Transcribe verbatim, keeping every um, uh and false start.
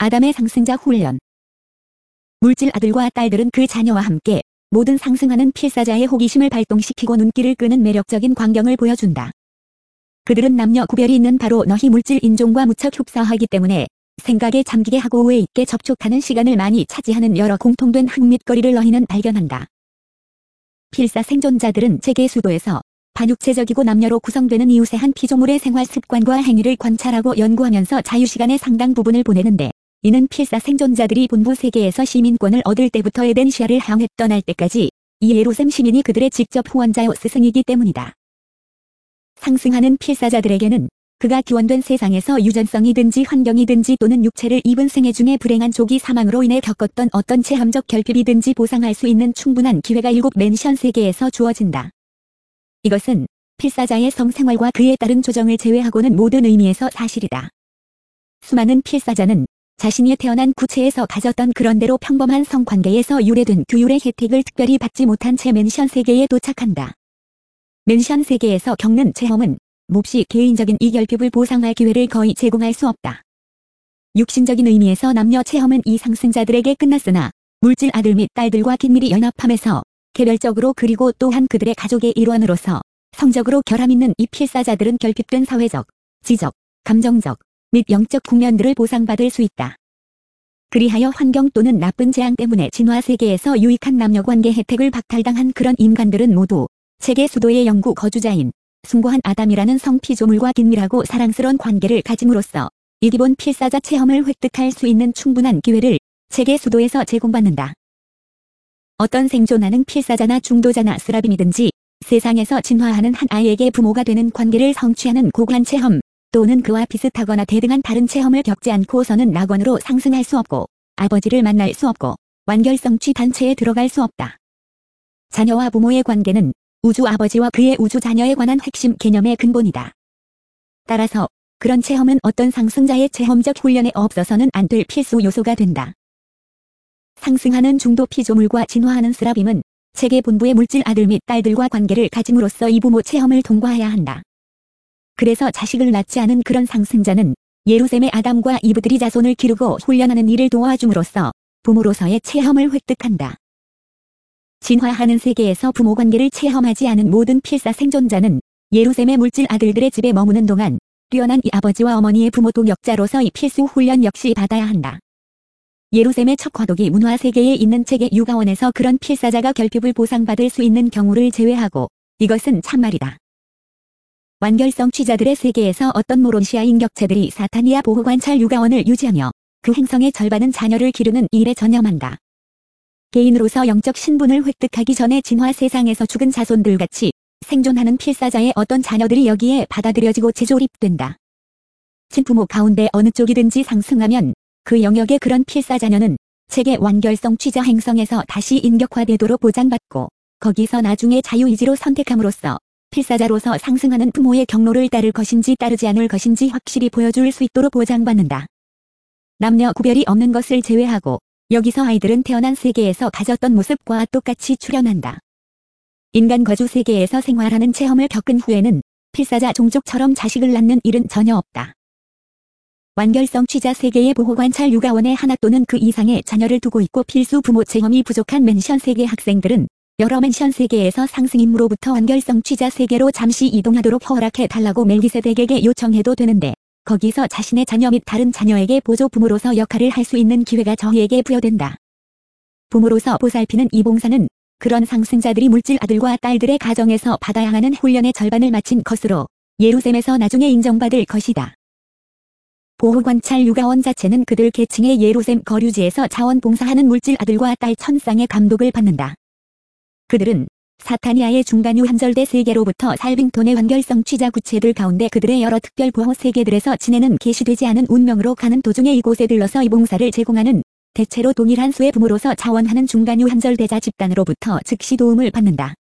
아담의 상승자 훈련. 물질 아들과 딸들은 그 자녀와 함께 모든 상승하는 필사자의 호기심을 발동시키고 눈길을 끄는 매력적인 광경을 보여준다. 그들은 남녀 구별이 있는 바로 너희 물질 인종과 무척 흡사하기 때문에 생각에 잠기게 하고 오해 있게 접촉하는 시간을 많이 차지하는 여러 공통된 흥밋거리를 너희는 발견한다. 필사 생존자들은 세계 수도에서 반육체적이고 남녀로 구성되는 이웃의 한 피조물의 생활 습관과 행위를 관찰하고 연구하면서 자유시간의 상당 부분을 보내는데, 이는 필사 생존자들이 본부 세계에서 시민권을 얻을 때부터 에덴시아를 향해 떠날 때까지 이 예루셈 시민이 그들의 직접 후원자요 스승이기 때문이다. 상승하는 필사자들에게는 그가 기원된 세상에서 유전성이든지 환경이든지 또는 육체를 입은 생애 중에 불행한 조기 사망으로 인해 겪었던 어떤 체험적 결핍이든지 보상할 수 있는 충분한 기회가 일곱 맨션 세계에서 주어진다. 이것은 필사자의 성생활과 그에 따른 조정을 제외하고는 모든 의미에서 사실이다. 수많은 필사자는 자신이 태어난 구체에서 가졌던 그런대로 평범한 성관계에서 유래된 규율의 혜택을 특별히 받지 못한 채 맨션 세계에 도착한다. 맨션 세계에서 겪는 체험은 몹시 개인적인 이 결핍을 보상할 기회를 거의 제공할 수 없다. 육신적인 의미에서 남녀 체험은 이 상승자들에게 끝났으나 물질 아들 및 딸들과 긴밀히 연합함에서 개별적으로 그리고 또한 그들의 가족의 일원으로서 성적으로 결함 있는 이 필사자들은 결핍된 사회적, 지적, 감정적 및 영적 국면들을 보상받을 수 있다. 그리하여 환경 또는 나쁜 재앙 때문에 진화 세계에서 유익한 남녀관계 혜택을 박탈당한 그런 인간들은 모두 세계 수도의 영구 거주자인 숭고한 아담이라는 성피조물과 긴밀하고 사랑스러운 관계를 가짐으로써 이 기본 필사자 체험을 획득할 수 있는 충분한 기회를 세계 수도에서 제공받는다. 어떤 생존하는 필사자나 중도자나 스라빔이든지 세상에서 진화하는 한 아이에게 부모가 되는 관계를 성취하는 고관 체험 또는 그와 비슷하거나 대등한 다른 체험을 겪지 않고서는 낙원으로 상승할 수 없고 아버지를 만날 수 없고 완결성취 단체에 들어갈 수 없다. 자녀와 부모의 관계는 우주 아버지와 그의 우주 자녀에 관한 핵심 개념의 근본이다. 따라서 그런 체험은 어떤 상승자의 체험적 훈련에 없어서는 안 될 필수 요소가 된다. 상승하는 중도 피조물과 진화하는 스라빔은 세계 본부의 물질 아들 및 딸들과 관계를 가짐으로써 이 부모 체험을 통과해야 한다. 그래서 자식을 낳지 않은 그런 상승자는 예루셈의 아담과 이브들이 자손을 기르고 훈련하는 일을 도와줌으로써 부모로서의 체험을 획득한다. 진화하는 세계에서 부모 관계를 체험하지 않은 모든 필사 생존자는 예루셈의 물질 아들들의 집에 머무는 동안 뛰어난 이 아버지와 어머니의 부모 동역자로서 이 필수 훈련 역시 받아야 한다. 예루셈의 첫 과도기 문화 세계에 있는 책의 육아원에서 그런 필사자가 결핍을 보상받을 수 있는 경우를 제외하고 이것은 참말이다. 완결성취자들의 세계에서 어떤 모론시아 인격체들이 사타니아 보호관찰 육아원을 유지하며 그 행성의 절반은 자녀를 기르는 일에 전념한다. 개인으로서 영적 신분을 획득하기 전에 진화 세상에서 죽은 자손들같이 생존하는 필사자의 어떤 자녀들이 여기에 받아들여지고 재조립된다. 친부모 가운데 어느 쪽이든지 상승하면 그 영역의 그런 필사자녀는 세계 완결성취자 행성에서 다시 인격화되도록 보장받고 거기서 나중에 자유의지로 선택함으로써 필사자로서 상승하는 부모의 경로를 따를 것인지 따르지 않을 것인지 확실히 보여줄 수 있도록 보장받는다. 남녀 구별이 없는 것을 제외하고 여기서 아이들은 태어난 세계에서 가졌던 모습과 똑같이 출현한다. 인간 거주 세계에서 생활하는 체험을 겪은 후에는 필사자 종족처럼 자식을 낳는 일은 전혀 없다. 완결성취자 세계의 보호관찰 육아원에 하나 또는 그 이상의 자녀를 두고 있고 필수 부모 체험이 부족한 맨션 세계 학생들은 여러 맨션 세계에서 상승임으로부터 완결성취자 세계로 잠시 이동하도록 허락해 달라고 멜기세덱에게 요청해도 되는데 거기서 자신의 자녀 및 다른 자녀에게 보조 부모로서 역할을 할 수 있는 기회가 저희에게 부여된다. 부모로서 보살피는 이 봉사는 그런 상승자들이 물질 아들과 딸들의 가정에서 받아야 하는 훈련의 절반을 마친 것으로 예루셈에서 나중에 인정받을 것이다. 보호관찰 육아원 자체는 그들 계층의 예루셈 거류지에서 자원봉사하는 물질 아들과 딸 천쌍의 감독을 받는다. 그들은 사타니아의 중간유 한절대 세계로부터 살빙톤의 완결성취자 구체들 가운데 그들의 여러 특별보호 세계들에서 지내는 계시되지 않은 운명으로 가는 도중에 이곳에 들러서 이 봉사를 제공하는 대체로 동일한 수의 부모로서 자원하는 중간유 한절대자 집단으로부터 즉시 도움을 받는다.